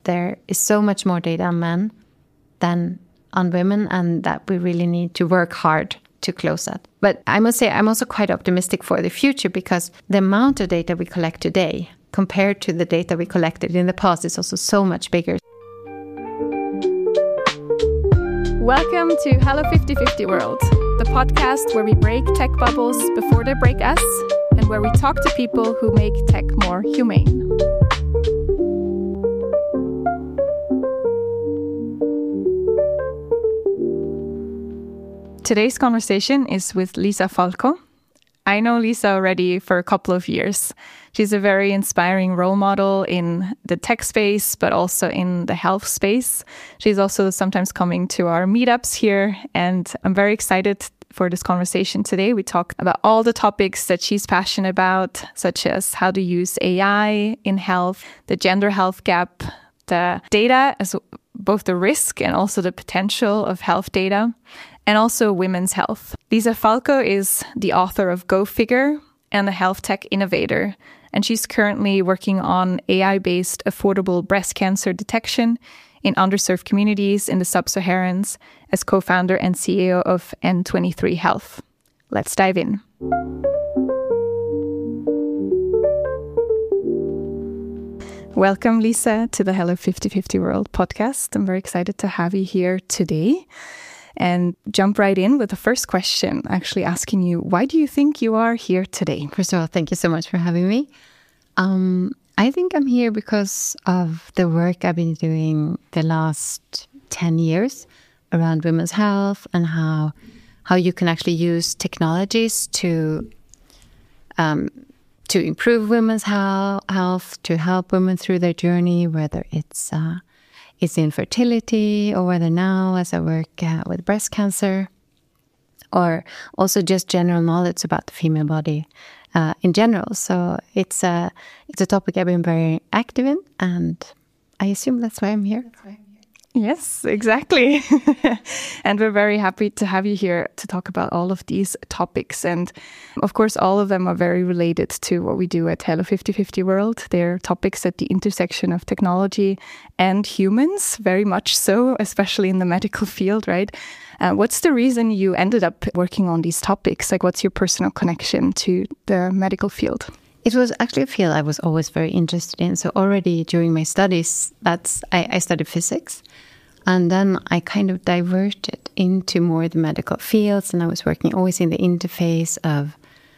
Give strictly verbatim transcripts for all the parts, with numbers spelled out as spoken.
There is so much more data on men than on women, and that we really need to work hard to close that. But I must say, I'm also quite optimistic for the future, because the amount of data we collect today compared to the data we collected in the past is also so much bigger. Welcome to Hello fifty fifty World, the podcast where we break tech bubbles before they break us, and where we talk to people who make tech more humane. Today's conversation is with Lisa Falco. I know Lisa already for a couple of years. She's a very inspiring role model in the tech space, but also in the health space. She's also sometimes coming to our meetups here, and I'm very excited for this conversation today. We talk about all the topics that she's passionate about, such as how to use A I in health, the gender health gap, the data, as both the risk and also the potential of health data, and also women's health. Lisa Falco is the author of Go Figure and a health tech innovator, and she's currently working on A I-based affordable breast cancer detection in underserved communities in the sub-Saharans as co-founder and C E O of N twenty-three Health. Let's dive in. Welcome, Lisa, to the Hello fifty fifty World podcast. I'm very excited to have you here today. And jump right in with the first question, actually asking you, why do you think you are here today? First of all, thank you so much for having me. Um, I think I'm here because of the work I've been doing the last ten years around women's health and how how you can actually use technologies to um, to improve women's health, to help women through their journey, whether it's uh, it's infertility, or whether now as I work uh, with breast cancer, or also just general knowledge about the female body uh, in general. So it's a, it's a topic I've been very active in, and I assume that's why I'm here. That's why I'm here. Yes, exactly. And we're very happy to have you here to talk about all of these topics. And of course, all of them are very related to what we do at Hello fifty fifty World. They're topics at the intersection of technology and humans, very much so, especially in the medical field, right? Uh, what's the reason you ended up working on these topics? Like, what's your personal connection to the medical field? It was actually a field I was always very interested in. So already during my studies, that's I, I studied physics. And then I kind of diverted into more the medical fields. And I was working always in the interface of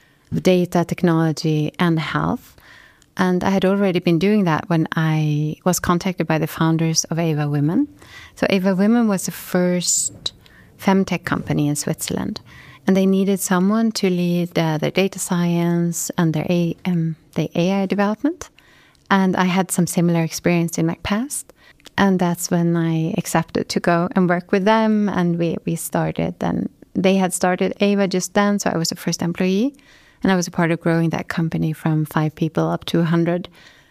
data, technology, and health. And I had already been doing that when I was contacted by the founders of Ava Women. So Ava Women was the first femtech company in Switzerland. And they needed someone to lead uh, their data science and their A, um, their A I development. And I had some similar experience in my past. And that's when I accepted to go and work with them. And we, we started then. They had started Ava just then, so I was the first employee. And I was a part of growing that company from five people up to one hundred.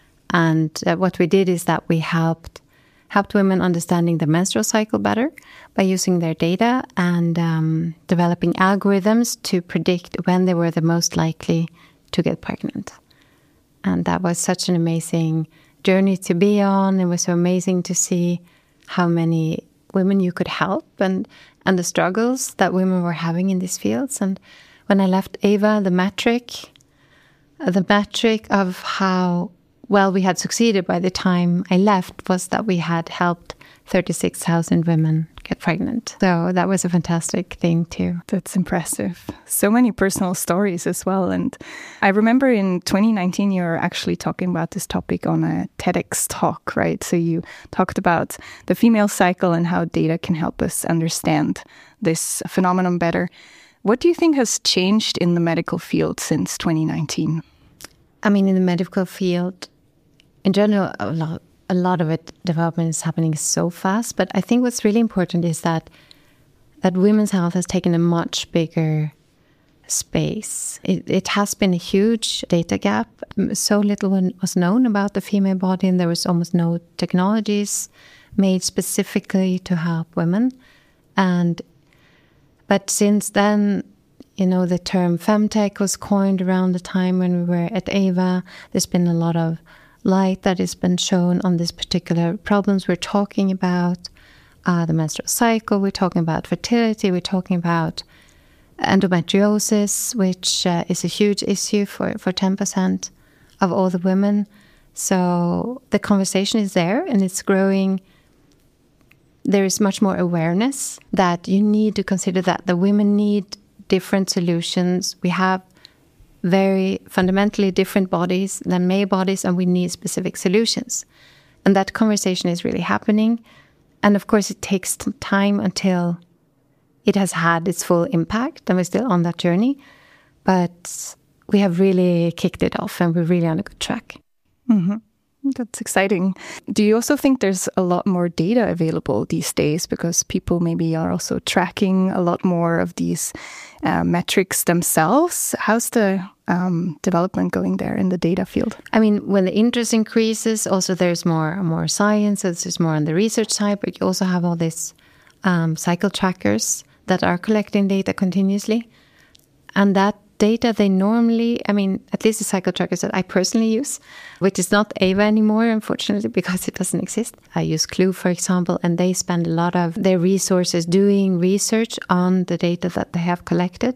And uh, what we did is that we helped helped women understanding the menstrual cycle better by using their data and um, developing algorithms to predict when they were the most likely to get pregnant. And that was such an amazing journey to be on. It was so amazing to see how many women you could help and, and the struggles that women were having in these fields. And when I left Ava, the metric, the metric of how well we had succeeded by the time I left was that we had helped thirty-six thousand women get pregnant. So that was a fantastic thing too. That's impressive. So many personal stories as well. And I remember in twenty nineteen, you were actually talking about this topic on a TEDx talk, right? So you talked about the female cycle and how data can help us understand this phenomenon better. What do you think has changed in the medical field since twenty nineteen? I mean, in the medical field, in general, a lot, a lot of it development is happening so fast. But I think what's really important is that that women's health has taken a much bigger space. It, it has been a huge data gap. So little was known about the female body, and there was almost no technologies made specifically to help women. And but since then, you know, the term femtech was coined around the time when we were at Ava. There's been a lot of light that has been shown on these particular problems. We're talking about uh, the menstrual cycle, we're talking about fertility, we're talking about endometriosis, which uh, is a huge issue for, for ten percent of all the women. So the conversation is there and it's growing. There is much more awareness that you need to consider that the women need different solutions. We have very fundamentally different bodies than male bodies, and we need specific solutions. And that conversation is really happening. And of course, it takes time until it has had its full impact, and we're still on that journey. But we have really kicked it off, and we're really on a good track. Mm-hmm. That's exciting. Do you also think there's a lot more data available these days because people maybe are also tracking a lot more of these uh, metrics themselves? How's the um, development going there in the data field? I mean, when the interest increases, also there's more more science, there's more on the research side, but you also have all these um, cycle trackers that are collecting data continuously. And that data, they normally, I mean, at least the cycle trackers that I personally use, which is not A V A anymore, unfortunately, because it doesn't exist. I use Clue, for example, and they spend a lot of their resources doing research on the data that they have collected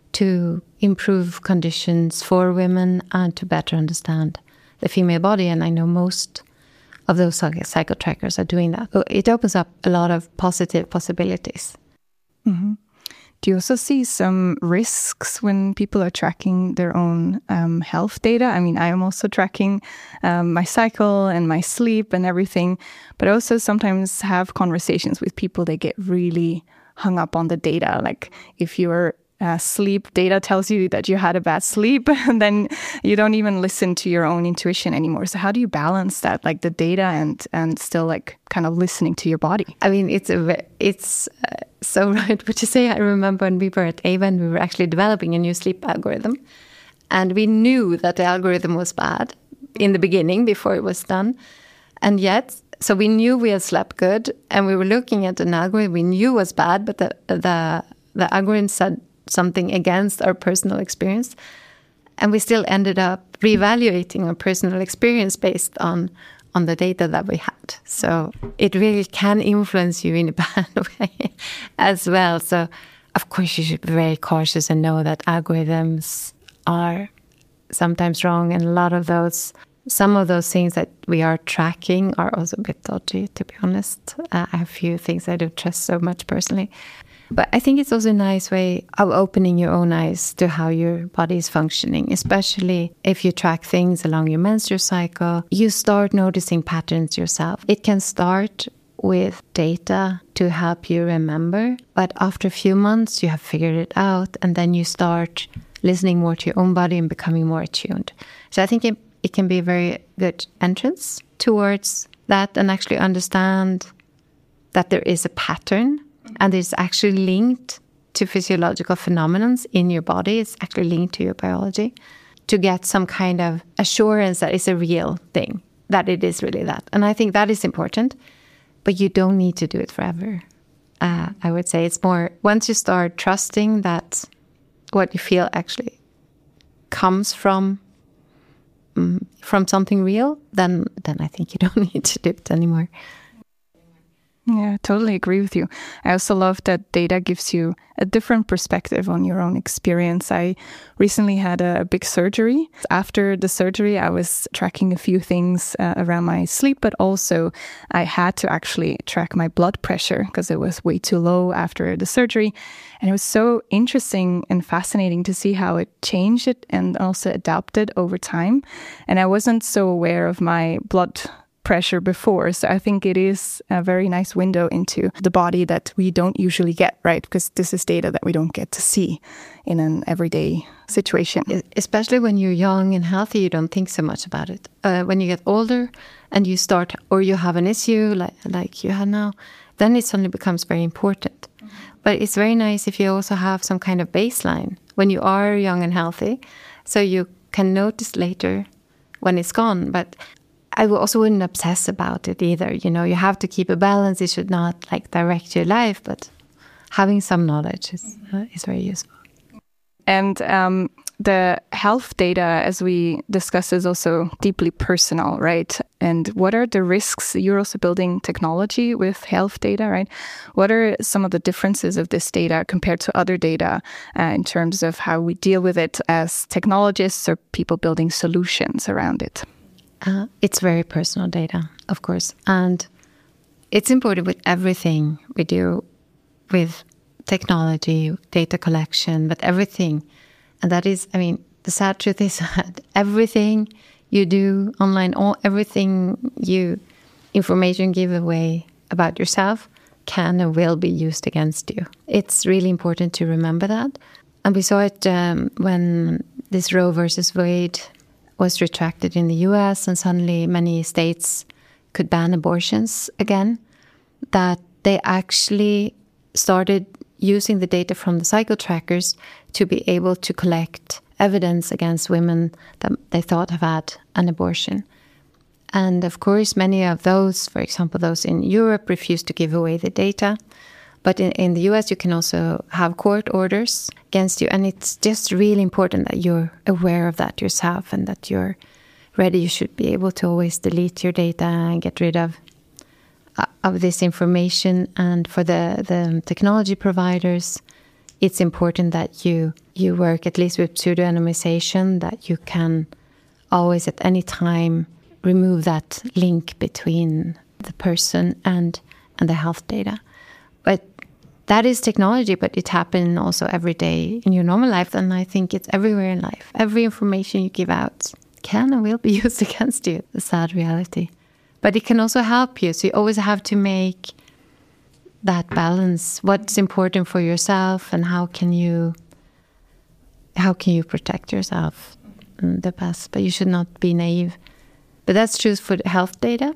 to improve conditions for women and to better understand the female body. And I know most of those cycle trackers are doing that. So it opens up a lot of positive possibilities. Mm-hmm. Do you also see some risks when people are tracking their own um, health data? I mean, I am also tracking um, my cycle and my sleep and everything, but I also sometimes have conversations with people that get really hung up on the data. Like if your uh, sleep data tells you that you had a bad sleep, and then you don't even listen to your own intuition anymore. So how do you balance that, like the data and and still like kind of listening to your body? I mean, it's a it's uh, so right what you say. I remember when we were at A V A and we were actually developing a new sleep algorithm, and we knew that the algorithm was bad in the beginning before it was done, and yet so we knew we had slept good, and we were looking at an algorithm we knew was bad, but the the the algorithm said something against our personal experience, and we still ended up reevaluating our personal experience based on on the data that we had. So it really can influence you in a bad way as well. So of course you should be very cautious and know that algorithms are sometimes wrong, and a lot of those some of those things that we are tracking are also a bit dodgy, to be honest. Uh, I have a few things I don't trust so much personally. But I think it's also a nice way of opening your own eyes to how your body is functioning, especially if you track things along your menstrual cycle. You start noticing patterns yourself. It can start with data to help you remember, but after a few months you have figured it out, and then you start listening more to your own body and becoming more attuned. So I think it, it can be a very good entrance towards that, and actually understand that there is a pattern. And it's actually linked to physiological phenomena in your body. It's actually linked to your biology, to get some kind of assurance that it's a real thing, that it is really that. And I think that is important, but you don't need to do it forever. Uh, I would say it's more, once you start trusting that what you feel actually comes from um, from something real, then then I think you don't need to do it anymore. Yeah, I totally agree with you. I also love that data gives you a different perspective on your own experience. I recently had a big surgery. After the surgery, I was tracking a few things uh, around my sleep, but also I had to actually track my blood pressure because it was way too low after the surgery. And it was so interesting and fascinating to see how it changed it and also adapted over time. And I wasn't so aware of my blood pressure before. So I think it is a very nice window into the body that we don't usually get, right? Because this is data that we don't get to see in an everyday situation. Especially when you're young and healthy, you don't think so much about it. Uh, when you get older and you start, or you have an issue like, like you have now, then it suddenly becomes very important. Mm-hmm. But it's very nice if you also have some kind of baseline when you are young and healthy, so you can notice later when it's gone. But I also wouldn't obsess about it either. You know, you have to keep a balance. It should not like direct your life, but having some knowledge is uh, is very useful. And um, the health data, as we discussed, is also deeply personal, right? And what are the risks? You're also building technology with health data, right? What are some of the differences of this data compared to other data uh, in terms of how we deal with it as technologists or people building solutions around it? Uh, it's very personal data, of course. And it's important with everything we do with technology, data collection, but everything. And that is, I mean, the sad truth is that everything you do online, all everything you, information give away about yourself can and will be used against you. It's really important to remember that. And we saw it um, when this Roe versus Wade was retracted in the U S and suddenly many states could ban abortions again, that they actually started using the data from the cycle trackers to be able to collect evidence against women that they thought have had an abortion. And of course, many of those, for example, those in Europe, refused to give away the data. But in, in the U S, you can also have court orders against you. And it's just really important that you're aware of that yourself and that you're ready. You should be able to always delete your data and get rid of of this information. And for the, the technology providers, it's important that you you work at least with pseudo-anonymization, that you can always at any time remove that link between the person and and the health data. But that is technology, but it happens also every day in your normal life, and I think it's everywhere in life. Every information you give out can and will be used against you, the sad reality. But it can also help you, so you always have to make that balance. What's important for yourself, and how can you how can you protect yourself the best? But you should not be naive. But that's true for health data,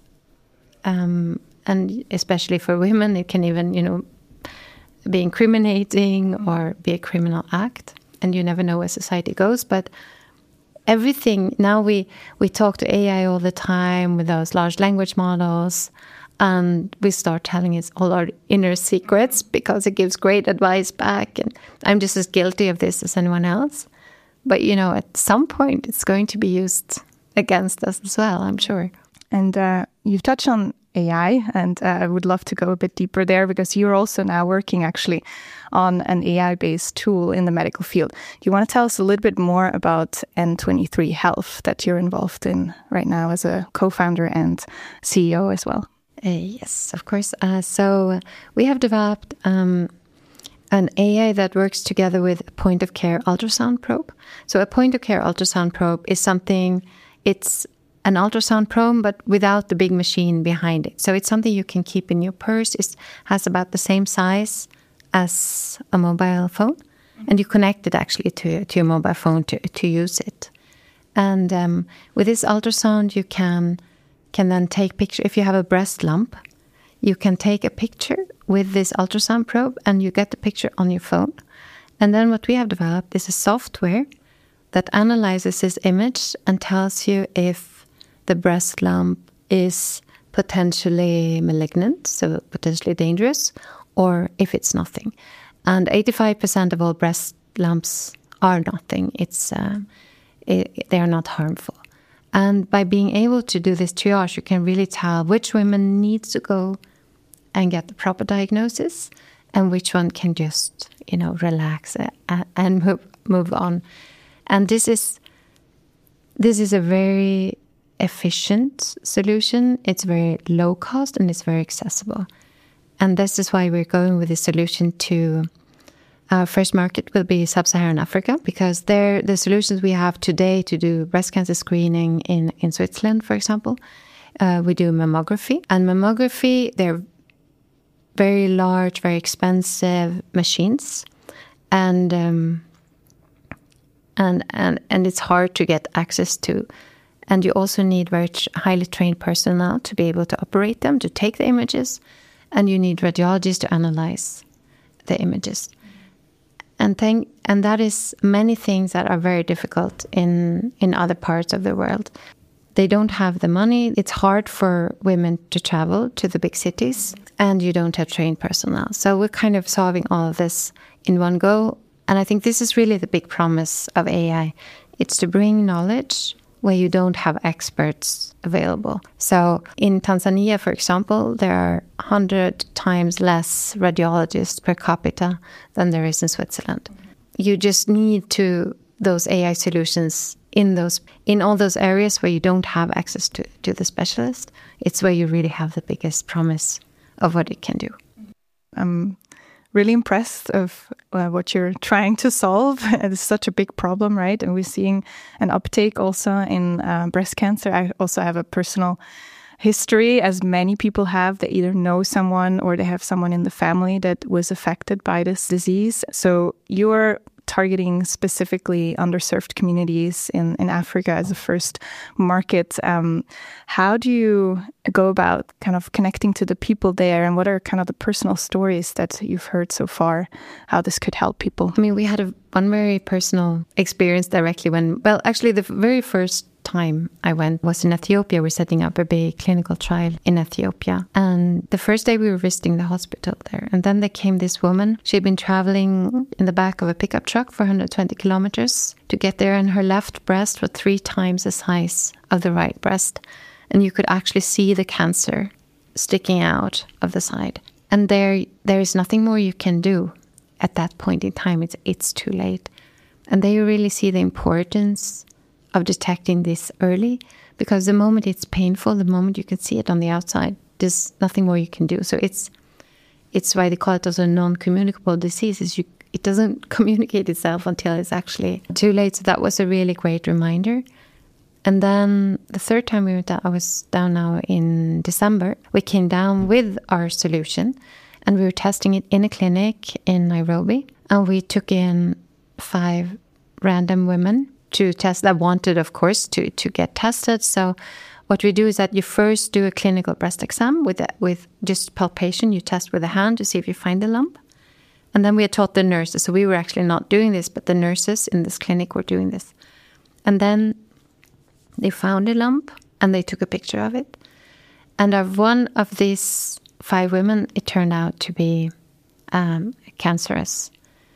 um, and especially for women, it can even, you know, be incriminating or be a criminal act, and you never know where society goes. But everything, now we, we talk to A I all the time with those large language models, and we start telling it all our inner secrets because it gives great advice back. And I'm just as guilty of this as anyone else. But, you know, at some point it's going to be used against us as well, I'm sure. And uh, you've touched on A I, and uh, I would love to go a bit deeper there, because you're also now working actually on an A I-based tool in the medical field. Do you want to tell us a little bit more about N twenty-three Health that you're involved in right now as a co-founder and C E O as well? Uh, yes, of course. Uh, so we have developed um, an A I that works together with a point-of-care ultrasound probe. So a point-of-care ultrasound probe is something, it's an ultrasound probe, but without the big machine behind it. So it's something you can keep in your purse. It has about the same size as a mobile phone. And you connect it actually to, to your mobile phone to, to use it. And um, with this ultrasound, you can can then take picture. If you have a breast lump, you can take a picture with this ultrasound probe, and you get the picture on your phone. And then what we have developed is a software that analyzes this image and tells you if the breast lump is potentially malignant, so potentially dangerous, or if it's nothing. And eighty-five percent of all breast lumps are nothing. It's uh, it, they are not harmful. And by being able to do this triage, you can really tell which women need to go and get the proper diagnosis, and which one can just, you know, relax and move move on. And this is this is a very efficient solution. It's very low cost and it's very accessible. And this is why we're going with this solution to our first market will be Sub-Saharan Africa, because there the solutions we have today to do breast cancer screening in, in Switzerland, for example, uh, we do mammography. And mammography, they're very large, very expensive machines. And um, and and and it's hard to get access to. And you also need very highly trained personnel to be able to operate them, to take the images. And you need radiologists to analyze the images. And thank, and that is many things that are very difficult in, in other parts of the world. They don't have the money. It's hard for women to travel to the big cities, and you don't have trained personnel. So we're kind of solving all of this in one go. And I think this is really the big promise of A I. It's to bring knowledge where you don't have experts available. So in Tanzania, for example, there are one hundred times less radiologists per capita than there is in Switzerland. You just need to those A I solutions in those in all those areas where you don't have access to, to the specialist. It's where you really have the biggest promise of what it can do. I'm really impressed of uh, what you're trying to solve. It's such a big problem, right? And we're seeing an uptake also in uh, breast cancer. I also have a personal history, as many people have. They either know someone or they have someone in the family that was affected by this disease. So you're targeting specifically underserved communities in, in Africa as a first market. Um, how do you go about kind of connecting to the people there, and what are kind of the personal stories that you've heard so far, how this could help people? I mean, we had a, one very personal experience directly when, well, actually the very first time I went was in Ethiopia. We're setting up a big clinical trial in Ethiopia. And the first day we were visiting the hospital there. And then there came this woman. She'd been traveling in the back of a pickup truck for one hundred twenty kilometers to get there. And her left breast was three times the size of the right breast. And you could actually see the cancer sticking out of the side. And there, there is nothing more you can do at that point in time. It's, it's too late. And they really see the importance of detecting this early, because the moment it's painful, the moment you can see it on the outside, there's nothing more you can do. So it's it's why they call it also a non-communicable disease. Is you it doesn't communicate itself until it's actually too late. So that was a really great reminder. And then the third time we were down, I was down now in December, we came down with our solution and we were testing it in a clinic in Nairobi. And we took in five random women to test that wanted, of course, to, to get tested. So what we do is that you first do a clinical breast exam with a, with just palpation. You test with a hand to see if you find the lump. And then we had taught the nurses. So we were actually not doing this, but the nurses in this clinic were doing this. And then they found a lump and they took a picture of it. And of one of these five women, it turned out to be um, cancerous.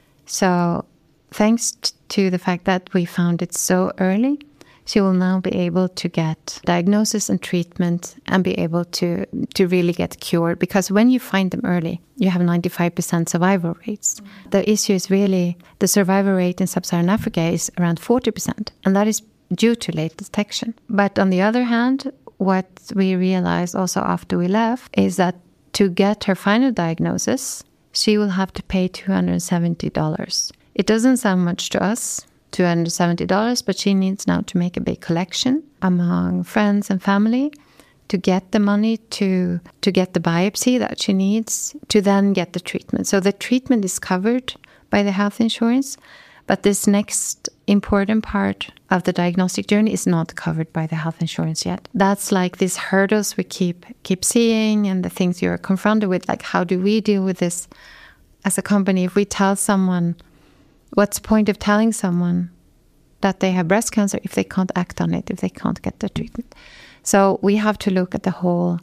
So thanks to the fact that we found it so early, she will now be able to get diagnosis and treatment and be able to, to really get cured. Because when you find them early, you have ninety-five percent survival rates. Mm-hmm. The issue is really the survival rate in sub-Saharan Africa is around forty percent. And that is due to late detection. But on the other hand, what we realized also after we left is that to get her final diagnosis, she will have to pay two hundred seventy dollars. It doesn't sound much to us, two hundred seventy dollars, but she needs now to make a big collection among friends and family to get the money to to get the biopsy that she needs to then get the treatment. So the treatment is covered by the health insurance, but this next important part of the diagnostic journey is not covered by the health insurance yet. That's like these hurdles we keep keep seeing and the things you're confronted with, like how do we deal with this as a company? If we tell someone, what's the point of telling someone that they have breast cancer if they can't act on it, if they can't get the treatment? So we have to look at the whole,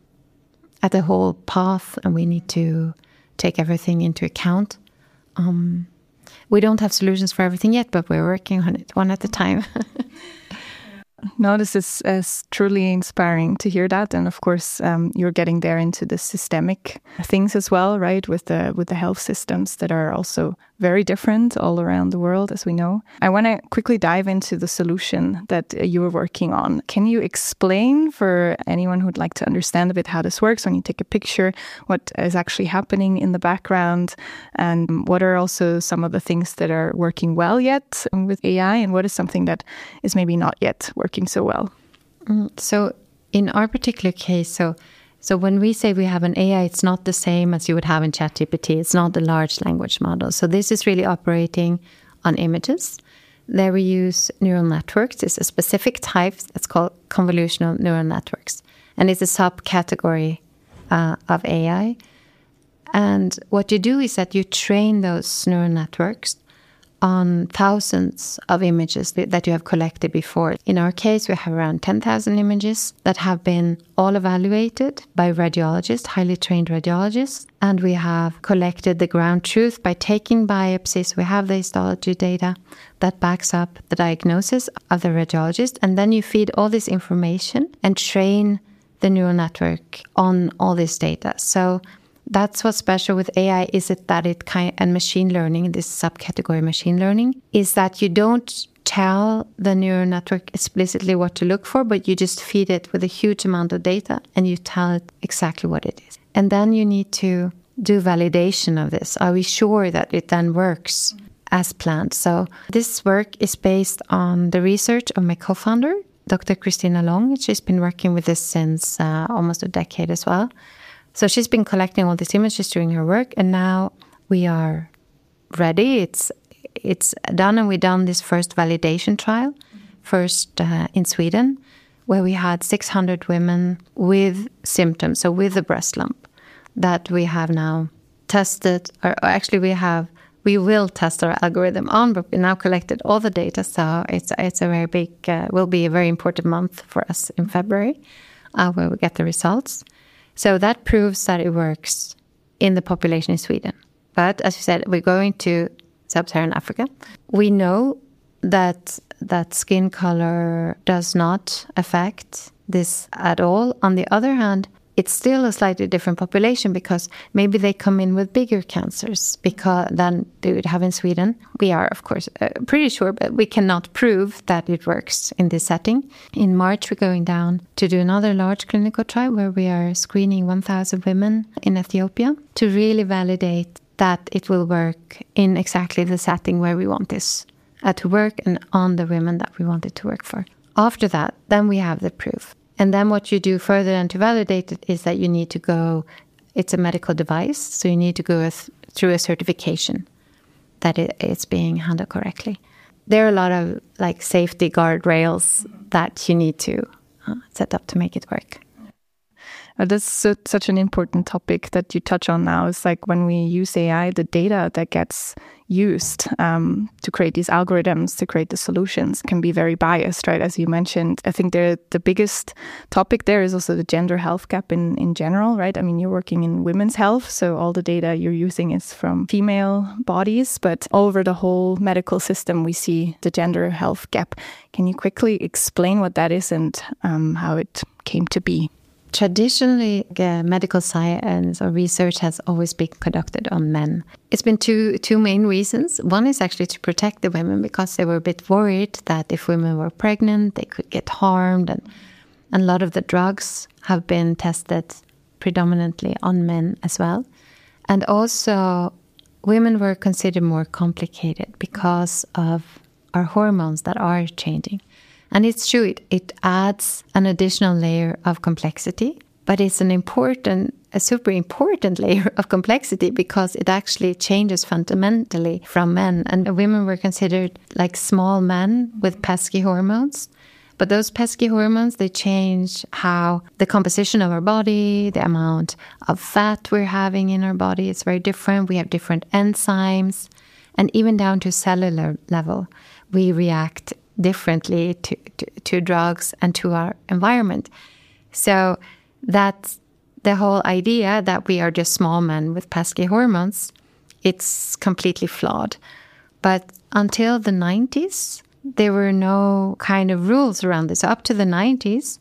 at the whole path, and we need to take everything into account. Um, we don't have solutions for everything yet, but we're working on it one at a time. No, this is, is truly inspiring to hear that. And of course, um, you're getting there into the systemic things as well, right? With the with the health systems that are also very different all around the world, as we know. I want to quickly dive into the solution that uh, you were working on. Can you explain for anyone who'd like to understand a bit how this works when you take a picture, what is actually happening in the background, and what are also some of the things that are working well yet with A I, and what is something that is maybe not yet working so well? Mm, so in our particular case, so So when we say we have an A I, it's not the same as you would have in ChatGPT. It's not a large language model. So this is really operating on images. There we use neural networks. It's a specific type that's called convolutional neural networks. And it's a subcategory uh, of A I. And what you do is that you train those neural networks on thousands of images that you have collected before. In our case, we have around ten thousand images that have been all evaluated by radiologists, highly trained radiologists. And we have collected the ground truth by taking biopsies. We have the histology data that backs up the diagnosis of the radiologist. And then you feed all this information and train the neural network on all this data. So that's what's special with A I, is it that it kind and machine learning, this subcategory machine learning, is that you don't tell the neural network explicitly what to look for, but you just feed it with a huge amount of data and you tell it exactly what it is. And then you need to do validation of this. Are we sure that it then works as planned? So this work is based on the research of my co-founder, Doctor Christina Long. She's been working with this since uh, almost a decade as well. So she's been collecting all these images during her work, and now we are ready. It's it's done, and we've done this first validation trial, first uh, in Sweden, where we had six hundred women with symptoms, so with a breast lump, that we have now tested, or, or actually we have, we will test our algorithm on, but we now collected all the data, so it's it's a very big, uh, will be a very important month for us in February, uh, where we get the results. So that proves that it works in the population in Sweden. But as you said, we're going to sub-Saharan Africa. We know that that skin color does not affect this at all. On the other hand, it's still a slightly different population because maybe they come in with bigger cancers because than they would have in Sweden. We are, of course, uh, pretty sure, but we cannot prove that it works in this setting. In March, we're going down to do another large clinical trial where we are screening one thousand women in Ethiopia to really validate that it will work in exactly the setting where we want this uh, to work and on the women that we want it to work for. After that, then we have the proof. And then what you do further and to validate it is that you need to go, it's a medical device, so you need to go th- through a certification that it, it's being handled correctly. There are a lot of like safety guardrails that you need to uh, set up to make it work. Uh, that's so, such an important topic that you touch on now. It's like when we use A I, the data that gets used um, to create these algorithms, to create the solutions, can be very biased, right? As you mentioned, I think the biggest topic there is also the gender health gap in, in general, right? I mean, you're working in women's health, so all the data you're using is from female bodies, but over the whole medical system, we see the gender health gap. Can you quickly explain what that is and um, how it came to be? Traditionally, uh, medical science or research has always been conducted on men. It's been two two main reasons. One is actually to protect the women because they were a bit worried that if women were pregnant, they could get harmed. And, and a lot of the drugs have been tested predominantly on men as well. And also, women were considered more complicated because of our hormones that are changing. And it's true, it, it adds an additional layer of complexity, but it's an important, a super important layer of complexity because it actually changes fundamentally from men. And women were considered like small men with pesky hormones. But those pesky hormones, they change how the composition of our body, the amount of fat we're having in our body, it's very different. We have different enzymes, and even down to cellular level, we react differently to, to, to drugs and to our environment. So that's the whole idea that we are just small men with pesky hormones. It's completely flawed. But until the nineties, there were no kind of rules around this. Up to the nineties,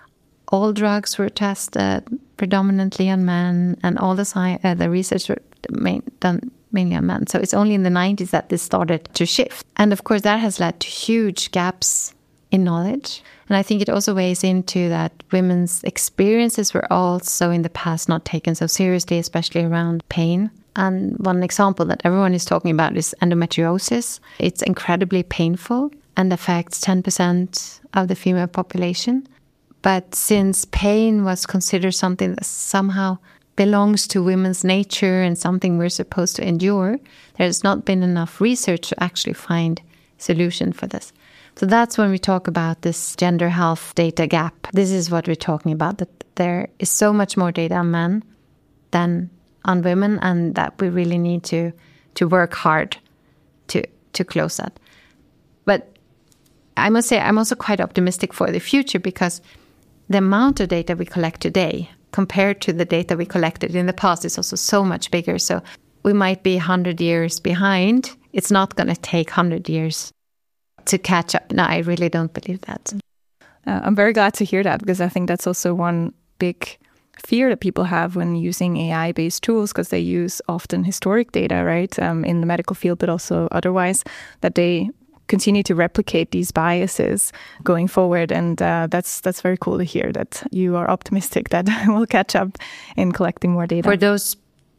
all drugs were tested predominantly on men, and all the sci- uh, the research were main, done mainly on men. So it's only in the nineties that this started to shift. And of course, that has led to huge gaps in knowledge. And I think it also weighs into that women's experiences were also in the past not taken so seriously, especially around pain. And one example that everyone is talking about is endometriosis. It's incredibly painful and affects ten percent of the female population. But since pain was considered something that somehow belongs to women's nature and something we're supposed to endure, there's not been enough research to actually find solution for this. So that's when we talk about this gender health data gap. This is what we're talking about, that there is so much more data on men than on women, and that we really need to to work hard to to close that. But I must say, I'm also quite optimistic for the future, because the amount of data we collect today compared to the data we collected in the past is also so much bigger. So we might be one hundred years behind. It's not going to take one hundred years to catch up. No, I really don't believe that. Uh, I'm very glad to hear that, because I think that's also one big fear that people have when using A I-based tools, because they use often historic data, right, um, in the medical field, but also otherwise, that they continue to replicate these biases going forward. And uh, that's that's very cool to hear that you are optimistic that we'll catch up in collecting more data. For those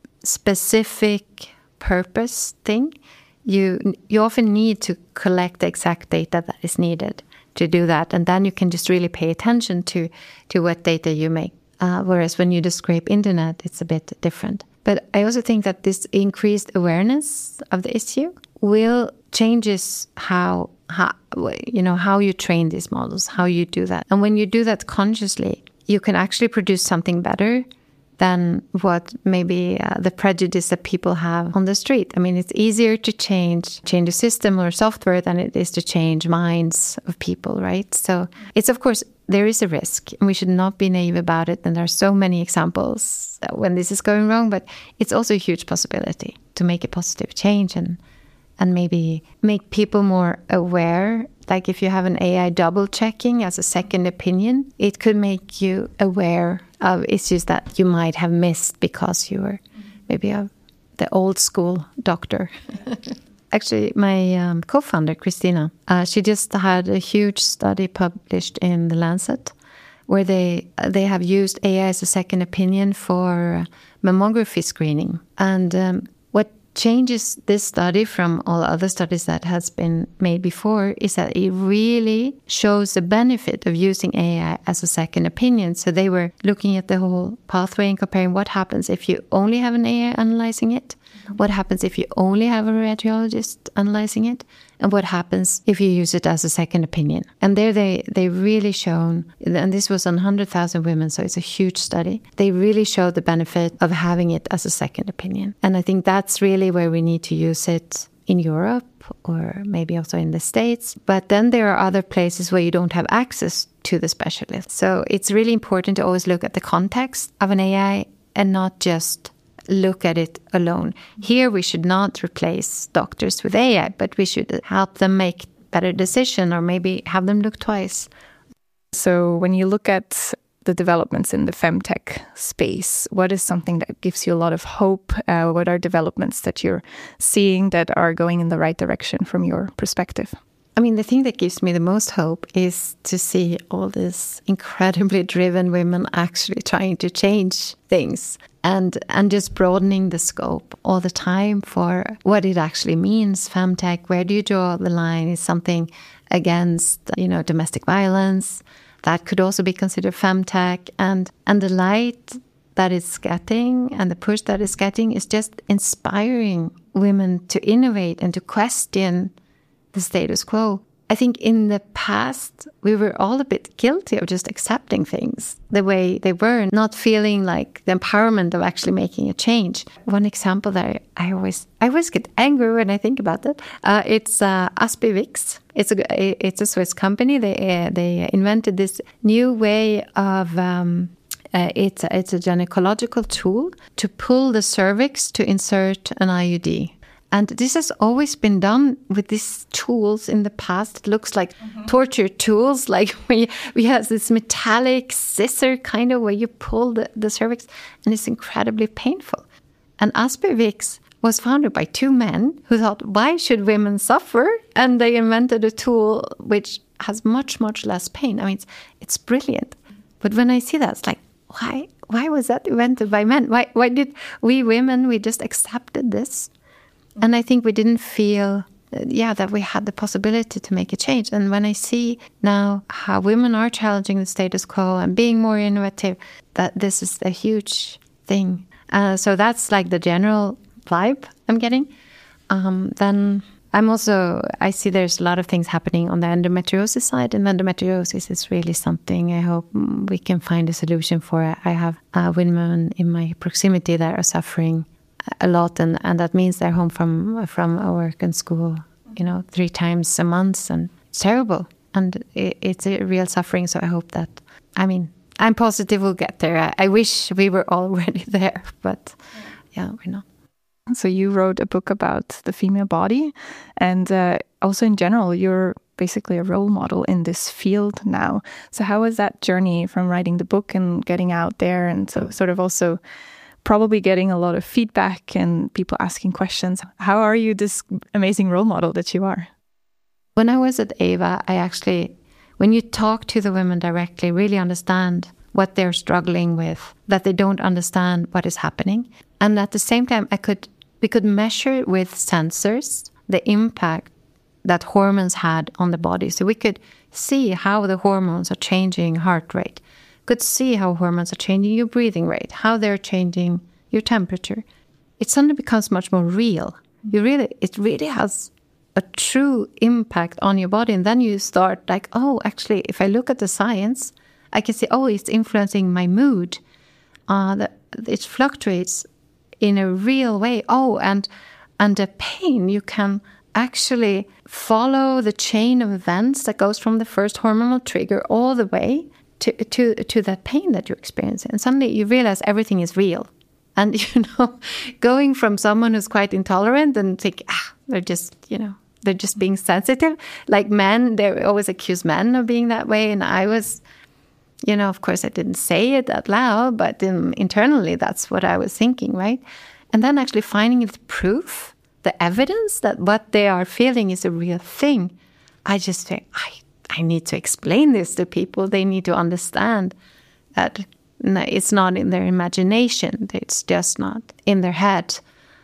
specific purpose thing, you you often need to collect the exact data that is needed to do that. And then you can just really pay attention to, to what data you make. Uh, whereas when you just scrape internet, it's a bit different. But I also think that this increased awareness of the issue will changes how, how, you know, how you train these models, how you do that. And when you do that consciously, you can actually produce something better than what maybe uh, the prejudice that people have on the street. I mean, it's easier to change change a system or software than it is to change minds of people, right? So it's, of course, there is a risk, and we should not be naive about it. And there are so many examples when this is going wrong, but it's also a huge possibility to make a positive change and and maybe make people more aware. Like if you have an A I double checking as a second opinion, it could make you aware of issues that you might have missed because you were maybe a, the old school doctor. Actually, my um, co-founder, Christina, uh, she just had a huge study published in The Lancet where they they have used A I as a second opinion for mammography screening. And um, what changes this study from all other studies that has been made before is that it really shows the benefit of using A I as a second opinion. So they were looking at the whole pathway and comparing what happens if you only have an A I analyzing it, what happens if you only have a radiologist analyzing it, and what happens if you use it as a second opinion. And there they, they really shown, and this was on one hundred thousand women, so it's a huge study, they really showed the benefit of having it as a second opinion. And I think that's really where we need to use it in Europe or maybe also in the States. But then there are other places where you don't have access to the specialist. So it's really important to always look at the context of an A I and not just look at it alone. Here we should not replace doctors with A I, but we should help them make better decisions or maybe have them look twice. So when you look at the developments in the femtech space, what is something that gives you a lot of hope? Uh, what are developments that you're seeing that are going in the right direction from your perspective? I mean, the thing that gives me the most hope is to see all these incredibly driven women actually trying to change things and and just broadening the scope all the time for what it actually means, femtech. Where do you draw the line? Is something against, you know, domestic violence? That could also be considered femtech. And, and the light that it's getting and the push that it's getting is just inspiring women to innovate and to question the status quo. I think in the past, we were all a bit guilty of just accepting things the way they were, not feeling like the empowerment of actually making a change. One example that I always I always get angry when I think about it. Uh, it's uh, Aspivix. It's a it's a Swiss company. They uh, they invented this new way of. Um, Uh, it's, a, it's a gynecological tool to pull the cervix to insert an I U D. And this has always been done with these tools in the past. It looks like mm-hmm. torture tools, like we we have this metallic scissor kind of where you pull the, the cervix, and it's incredibly painful. And Aspivix was founded by two men who thought, why should women suffer? And they invented a tool which has much, much less pain. I mean, it's, it's brilliant. But when I see that, it's like, Why why was that invented by men? Why why did we women, we just accepted this? And I think we didn't feel, uh, yeah, that we had the possibility to make a change. And when I see now how women are challenging the status quo and being more innovative, that this is a huge thing. Uh, so that's like the general vibe I'm getting. Um, then I'm also, I see there's a lot of things happening on the endometriosis side, and endometriosis is really something I hope we can find a solution for. I have uh, women in my proximity that are suffering a lot, and, and that means they're home from from work and school you know, three times a month, and it's terrible. And it, it's a real suffering. So I hope that, I mean, I'm positive we'll get there. I, I wish we were already there, but yeah, we're not. So you wrote a book about the female body, and uh, also in general, you're basically a role model in this field now. So how was that journey from writing the book and getting out there, and so sort of also probably getting a lot of feedback and people asking questions? How are you this amazing role model that you are? When I was at Eva, I actually, when you talk to the women directly, really understand what they're struggling with, that they don't understand what is happening. And at the same time, I could we could measure with sensors the impact that hormones had on the body. So we could see how the hormones are changing heart rate, could see how hormones are changing your breathing rate, how they're changing your temperature. It suddenly becomes much more real. You really, it really has a true impact on your body. And then you start like, oh, actually, if I look at the science, I can see, oh, it's influencing my mood. Uh, that it fluctuates in a real way. Oh, and and the pain, you can actually follow the chain of events that goes from the first hormonal trigger all the way to to to that pain that you're experiencing. And suddenly you realize everything is real. And, you know, going from someone who's quite intolerant and think, ah, they're just, you know, they're just being sensitive. Like men, they always accuse men of being that way. And I was, you know, of course, I didn't say it out loud, but in, internally, that's what I was thinking, right? And then actually finding the proof, the evidence that what they are feeling is a real thing. I just think, I, I need to explain this to people. They need to understand that it's not in their imagination. It's just not in their head.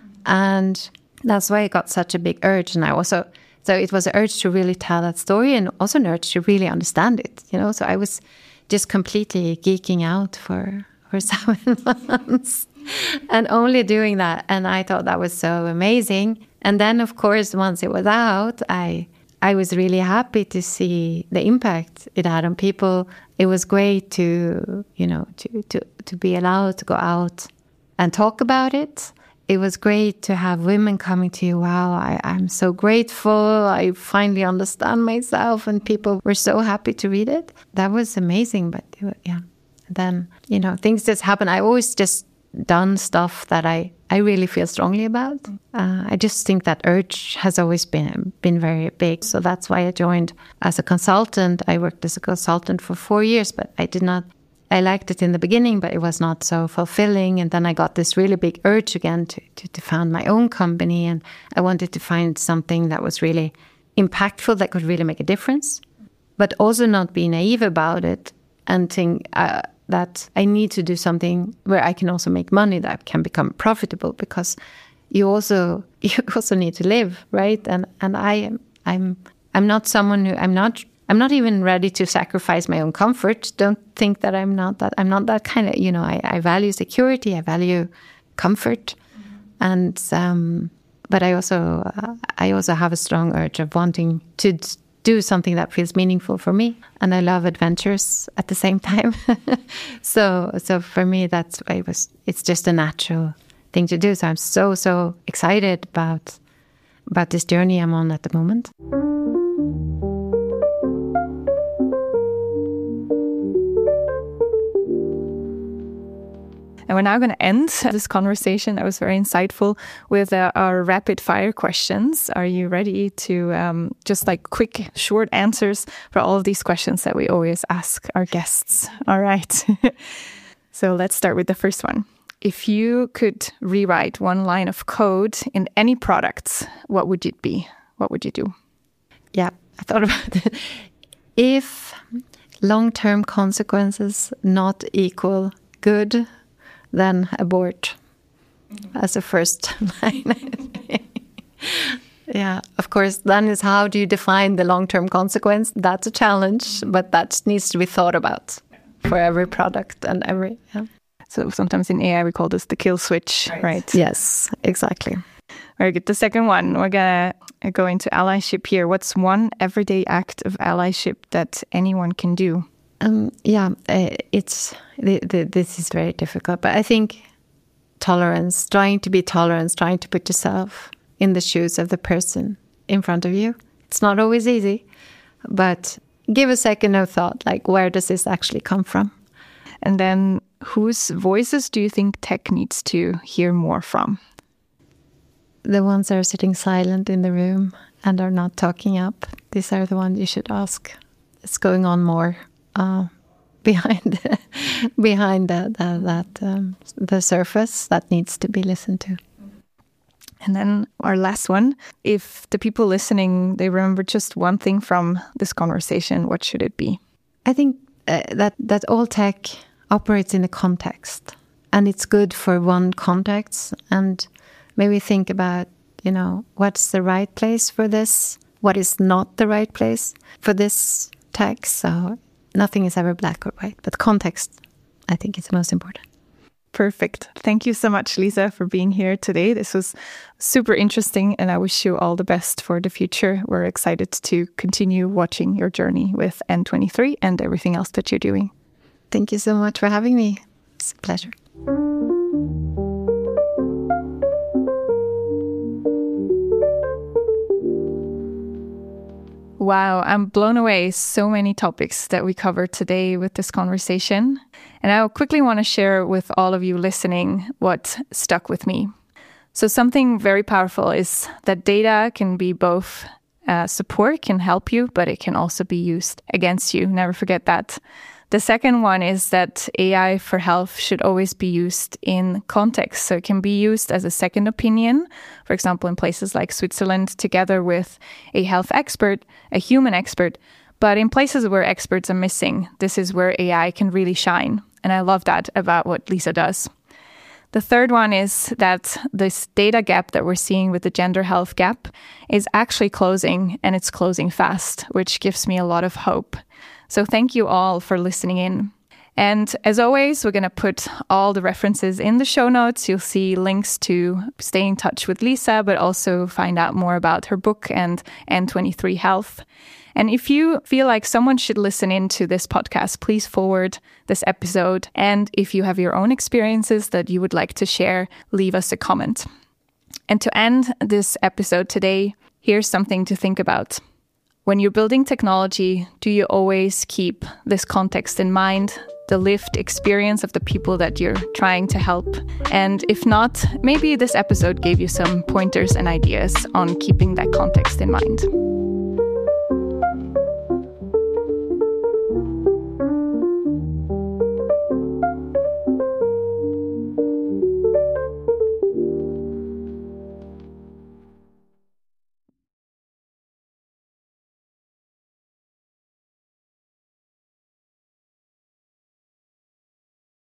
And that's why I got such a big urge. And I also, so it was an urge to really tell that story, and also an urge to really understand it, you know? So I was just completely geeking out for, for seven months and only doing that. And I thought that was so amazing. And then, of course, once it was out, I I was really happy to see the impact it had on people. It was great to, you know, to, to, to be allowed to go out and talk about it. It was great to have women coming to you. Wow, I, I'm so grateful. I finally understand myself. And people were so happy to read it. That was amazing. But yeah, then, you know, things just happen. I always just done stuff that I, I really feel strongly about. Uh, I just think that urge has always been been very big. So that's why I joined as a consultant. I worked as a consultant for four years, but I did not, I liked it in the beginning, but it was not so fulfilling. And then I got this really big urge again to, to, to found my own company. And I wanted to find something that was really impactful, that could really make a difference, but also not be naive about it and think, uh, that I need to do something where I can also make money that can become profitable, because you also you also need to live, right? And and I am I'm I'm not someone who I'm not I'm not even ready to sacrifice my own comfort. Don't think that I'm not that I'm not that kind of, you know, I, I value security, I value comfort, mm-hmm. and um, but I also uh, I also have a strong urge of wanting to do something that feels meaningful for me, and I love adventures at the same time. so so for me, that's why it was. It's just a natural thing to do. So I'm so so excited about about this journey I'm on at the moment. And we're now going to end this conversation. That was very insightful, with uh, our rapid fire questions. Are you ready to um, just like quick, short answers for all of these questions that we always ask our guests? All right. So let's start with the first one. If you could rewrite one line of code in any products, what would it be? What would you do? Yeah, I thought about it. If long-term consequences not equal good, then abort, mm-hmm. as a first line. Yeah, of course, then is how do you define the long-term consequence? That's a challenge, but that needs to be thought about for every product and every, yeah. So sometimes in A I we call this the kill switch, right? right? Yes, exactly. Very good. The second one, we're going to go into allyship here. What's one everyday act of allyship that anyone can do? Um, yeah, uh, it's the, the, this is very difficult, but I think tolerance, trying to be tolerant, trying to put yourself in the shoes of the person in front of you. It's not always easy, but give a second of thought, like, where does this actually come from? And then whose voices do you think tech needs to hear more from? The ones that are sitting silent in the room and are not talking up. These are the ones you should ask. It's going on more uh, behind behind the, the, that um, the surface that needs to be listened to. And then our last one, if the people listening, they remember just one thing from this conversation, what should it be? I think uh, that, that all tech operates in a context, and it's good for one context, and maybe think about, you know, what's the right place for this? What is not the right place for this tech? So nothing is ever black or white, but context, I think, is the most important. Perfect. Thank you so much, Lisa, for being here today. This was super interesting, and I wish you all the best for the future. We're excited to continue watching your journey with N twenty-three and everything else that you're doing. Thank you so much for having me. It's a pleasure. Wow, I'm blown away. So many topics that we covered today with this conversation. And I quickly want to share with all of you listening what stuck with me. So something very powerful is that data can be both uh, support, can help you, but it can also be used against you. Never forget that. The second one is that A I for health should always be used in context. So it can be used as a second opinion, for example, in places like Switzerland, together with a health expert, a human expert. But in places where experts are missing, this is where A I can really shine. And I love that about what Lisa does. The third one is that this data gap that we're seeing with the gender health gap is actually closing, and it's closing fast, which gives me a lot of hope. So thank you all for listening in. And as always, we're going to put all the references in the show notes. You'll see links to stay in touch with Lisa, but also find out more about her book and N twenty-three Health. And if you feel like someone should listen in to this podcast, please forward this episode. And if you have your own experiences that you would like to share, leave us a comment. And to end this episode today, here's something to think about. When you're building technology, do you always keep this context in mind, the lived experience of the people that you're trying to help? And if not, maybe this episode gave you some pointers and ideas on keeping that context in mind.